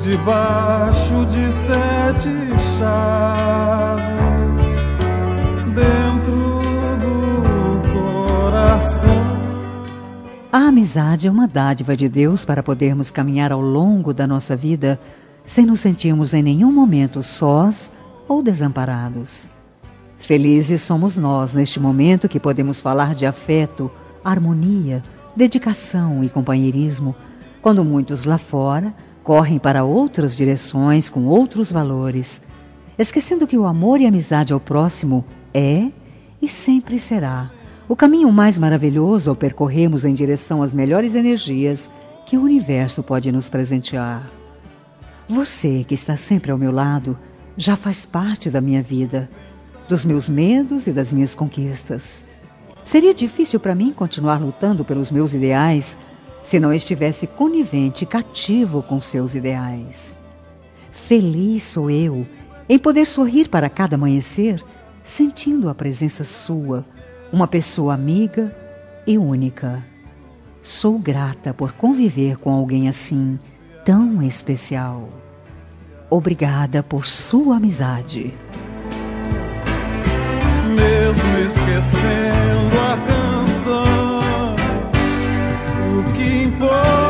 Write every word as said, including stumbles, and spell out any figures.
debaixo de sete chaves, dentro do coração. A amizade é uma dádiva de Deus para podermos caminhar ao longo da nossa vida sem nos sentirmos em nenhum momento sós ou desamparados. Felizes somos nós neste momento que podemos falar de afeto, harmonia, dedicação e companheirismo, quando muitos lá fora correm para outras direções com outros valores, esquecendo que o amor e a amizade ao próximo é e sempre será o caminho mais maravilhoso ao percorrermos em direção às melhores energias que o universo pode nos presentear. Você que está sempre ao meu lado já faz parte da minha vida, dos meus medos e das minhas conquistas. Seria difícil para mim continuar lutando pelos meus ideais se não estivesse conivente e cativo com seus ideais. Feliz sou eu em poder sorrir para cada amanhecer, sentindo a presença sua, uma pessoa amiga e única. Sou grata por conviver com alguém assim, tão especial. Obrigada por sua amizade. Mesmo esquecendo a canção, o que importa